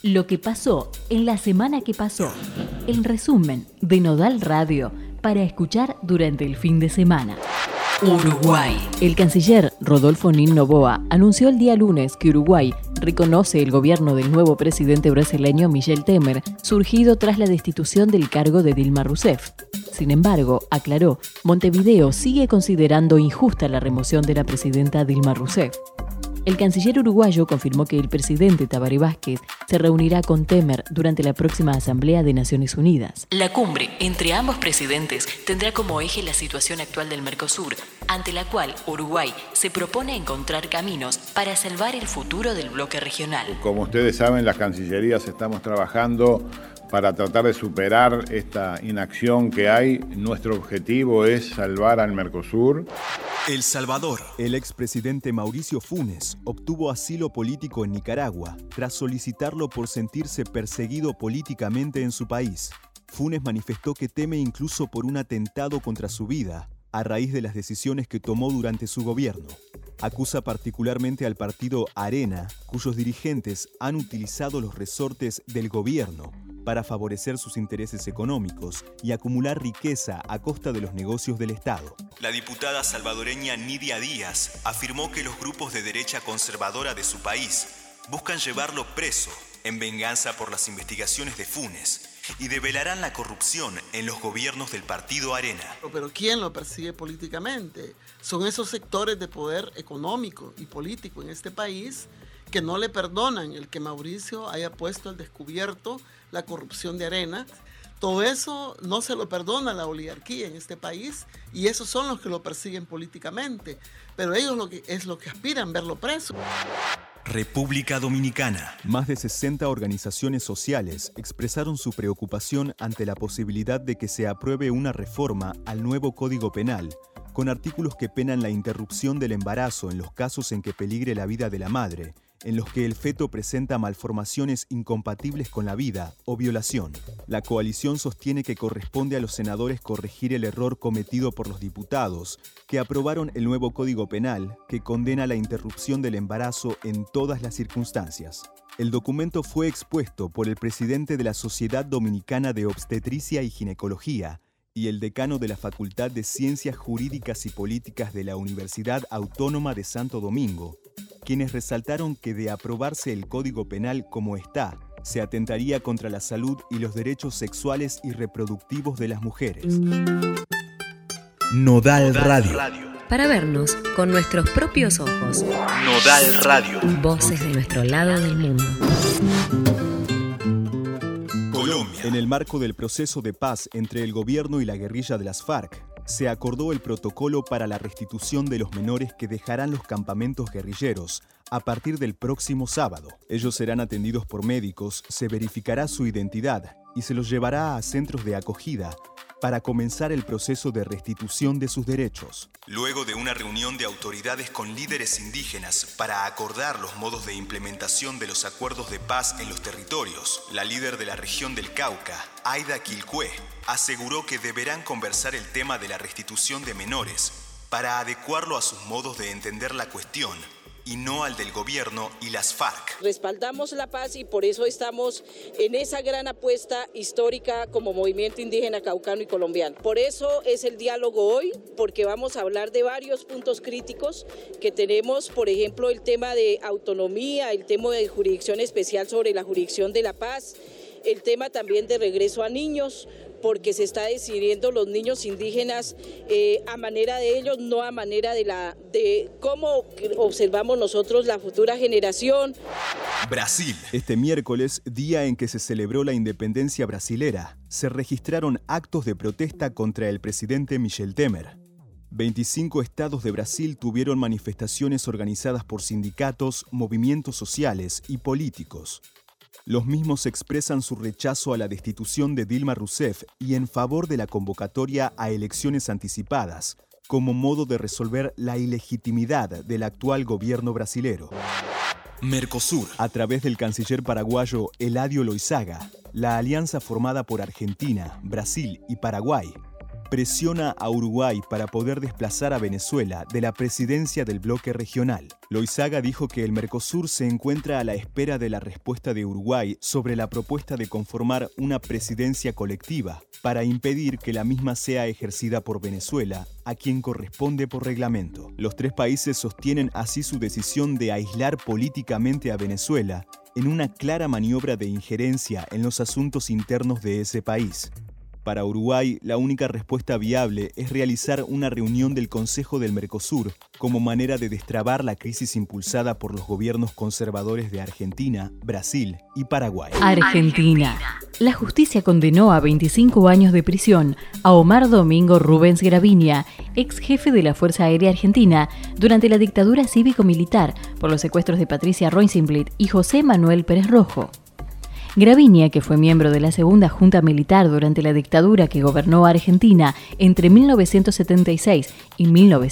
Lo que pasó en la semana que pasó. El resumen de Nodal Radio para escuchar durante el fin de semana. Uruguay. El canciller Rodolfo Nin Noboa anunció el día lunes que Uruguay reconoce el gobierno del nuevo presidente brasileño Michel Temer, surgido tras la destitución del cargo de Dilma Rousseff. Sin embargo, aclaró, Montevideo sigue considerando injusta la remoción de la presidenta Dilma Rousseff. El canciller uruguayo confirmó que el presidente Tabaré Vázquez se reunirá con Temer durante la próxima Asamblea de Naciones Unidas. La cumbre entre ambos presidentes tendrá como eje la situación actual del Mercosur, ante la cual Uruguay se propone encontrar caminos para salvar el futuro del bloque regional. Como ustedes saben, las cancillerías estamos trabajando para tratar de superar esta inacción que hay. Nuestro objetivo es salvar al Mercosur. El Salvador. El expresidente Mauricio Funes obtuvo asilo político en Nicaragua tras solicitarlo por sentirse perseguido políticamente en su país. Funes manifestó que teme incluso por un atentado contra su vida a raíz de las decisiones que tomó durante su gobierno. Acusa particularmente al partido Arena, cuyos dirigentes han utilizado los resortes del gobierno para favorecer sus intereses económicos y acumular riqueza a costa de los negocios del Estado. La diputada salvadoreña Nidia Díaz afirmó que los grupos de derecha conservadora de su país buscan llevarlo preso en venganza por las investigaciones de Funes y develarán la corrupción en los gobiernos del partido Arena. Pero ¿quién lo persigue políticamente? Son esos sectores de poder económico y político en este país que no le perdonan el que Mauricio haya puesto al descubierto la corrupción de Arena. Todo eso no se lo perdona la oligarquía en este país y esos son los que lo persiguen políticamente. Pero ellos es lo que aspiran, verlo preso. República Dominicana. Más de 60 organizaciones sociales expresaron su preocupación ante la posibilidad de que se apruebe una reforma al nuevo Código Penal, con artículos que penan la interrupción del embarazo en los casos en que peligre la vida de la madre, en los que el feto presenta malformaciones incompatibles con la vida o violación. La coalición sostiene que corresponde a los senadores corregir el error cometido por los diputados, que aprobaron el nuevo Código Penal, que condena la interrupción del embarazo en todas las circunstancias. El documento fue expuesto por el presidente de la Sociedad Dominicana de Obstetricia y Ginecología y el decano de la Facultad de Ciencias Jurídicas y Políticas de la Universidad Autónoma de Santo Domingo, quienes resaltaron que de aprobarse el Código Penal como está, se atentaría contra la salud y los derechos sexuales y reproductivos de las mujeres. Nodal Radio. Para vernos con nuestros propios ojos. Nodal Radio. Voces de nuestro lado del mundo. Colombia. En el marco del proceso de paz entre el gobierno y la guerrilla de las FARC, se acordó el protocolo para la restitución de los menores que dejarán los campamentos guerrilleros a partir del próximo sábado. Ellos serán atendidos por médicos, se verificará su identidad y se los llevará a centros de acogida para comenzar el proceso de restitución de sus derechos. Luego de una reunión de autoridades con líderes indígenas para acordar los modos de implementación de los acuerdos de paz en los territorios, la líder de la región del Cauca, Aida Quilcué, aseguró que deberán conversar el tema de la restitución de menores para adecuarlo a sus modos de entender la cuestión y no al del gobierno y las FARC. Respaldamos la paz y por eso estamos en esa gran apuesta histórica como movimiento indígena caucano y colombiano. Por eso es el diálogo hoy, porque vamos a hablar de varios puntos críticos que tenemos, por ejemplo, el tema de autonomía, el tema de jurisdicción especial sobre la jurisdicción de la paz, el tema también de regreso a niños, porque se está decidiendo los niños indígenas a manera de ellos, no a manera de cómo observamos nosotros la futura generación. Brasil. Este miércoles, día en que se celebró la independencia brasilera, se registraron actos de protesta contra el presidente Michel Temer. 25 estados de Brasil tuvieron manifestaciones organizadas por sindicatos, movimientos sociales y políticos. Los mismos expresan su rechazo a la destitución de Dilma Rousseff y en favor de la convocatoria a elecciones anticipadas, como modo de resolver la ilegitimidad del actual gobierno brasilero. Mercosur. A través del canciller paraguayo Eladio Loizaga, la alianza formada por Argentina, Brasil y Paraguay presiona a Uruguay para poder desplazar a Venezuela de la presidencia del bloque regional. Loizaga dijo que el Mercosur se encuentra a la espera de la respuesta de Uruguay sobre la propuesta de conformar una presidencia colectiva para impedir que la misma sea ejercida por Venezuela, a quien corresponde por reglamento. Los tres países sostienen así su decisión de aislar políticamente a Venezuela en una clara maniobra de injerencia en los asuntos internos de ese país. Para Uruguay, la única respuesta viable es realizar una reunión del Consejo del Mercosur como manera de destrabar la crisis impulsada por los gobiernos conservadores de Argentina, Brasil y Paraguay. Argentina. La justicia condenó a 25 años de prisión a Omar Domingo Rubens Gravinia, ex jefe de la Fuerza Aérea Argentina, durante la dictadura cívico-militar por los secuestros de Patricia Rosenblit y José Manuel Pérez Rojo. Gravinia, que fue miembro de la Segunda Junta Militar durante la dictadura que gobernó Argentina entre 1976 y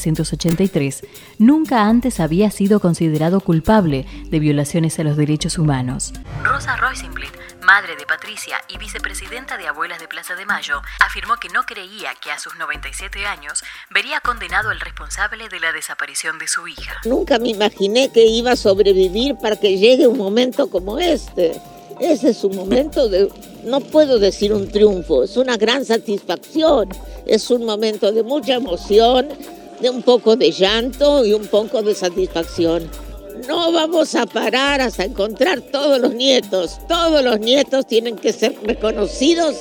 1983, nunca antes había sido considerado culpable de violaciones a los derechos humanos. Rosa Rosenblit, madre de Patricia y vicepresidenta de Abuelas de Plaza de Mayo, afirmó que no creía que a sus 97 años vería condenado al responsable de la desaparición de su hija. Nunca me imaginé que iba a sobrevivir para que llegue un momento como este. Ese es un momento no puedo decir un triunfo, es una gran satisfacción, es un momento de mucha emoción, de un poco de llanto y un poco de satisfacción. No vamos a parar hasta encontrar todos los nietos tienen que ser reconocidos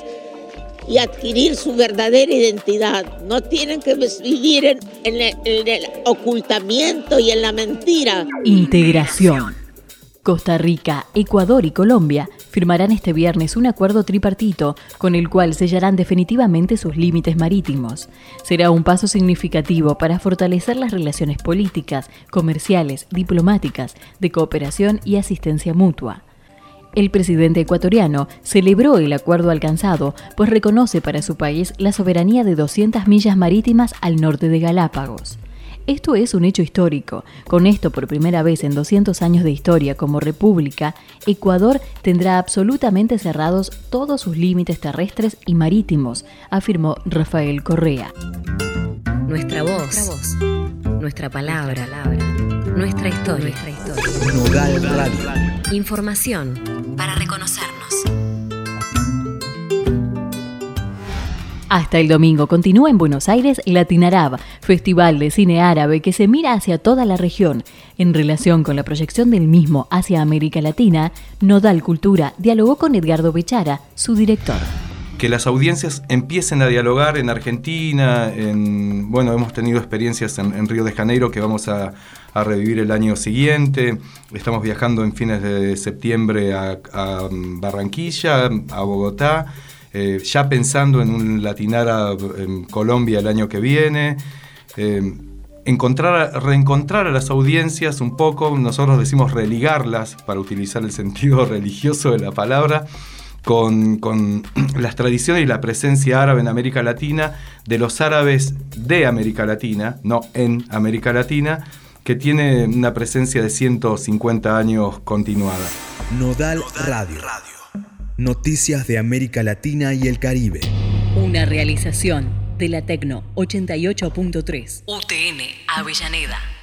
y adquirir su verdadera identidad, no tienen que vivir en el ocultamiento y en la mentira. Integración. Costa Rica, Ecuador y Colombia firmarán este viernes un acuerdo tripartito con el cual sellarán definitivamente sus límites marítimos. Será un paso significativo para fortalecer las relaciones políticas, comerciales, diplomáticas, de cooperación y asistencia mutua. El presidente ecuatoriano celebró el acuerdo alcanzado, pues reconoce para su país la soberanía de 200 millas marítimas al norte de Galápagos. Esto es un hecho histórico. Con esto, por primera vez en 200 años de historia como república, Ecuador tendrá absolutamente cerrados todos sus límites terrestres y marítimos, afirmó Rafael Correa. Nuestra voz, nuestra palabra, nuestra historia. Nodal Radio. Información para reconocernos. Hasta el domingo continúa en Buenos Aires Latinarab, festival de cine árabe que se mira hacia toda la región. En relación con la proyección del mismo hacia América Latina, Nodal Cultura dialogó con Edgardo Bechara, su director. Que las audiencias empiecen a dialogar en Argentina, hemos tenido experiencias en Río de Janeiro que vamos a revivir el año siguiente. Estamos viajando en fines de septiembre a Barranquilla, a Bogotá. Ya pensando en un Latinarab en Colombia el año que viene, reencontrar a las audiencias un poco, nosotros decimos religarlas, para utilizar el sentido religioso de la palabra, con las tradiciones y la presencia árabe en América Latina, de los árabes de América Latina, no en América Latina, que tiene una presencia de 150 años continuada. Nodal Radio. Noticias de América Latina y el Caribe. Una realización de la Tecno 88.3. UTN Avellaneda.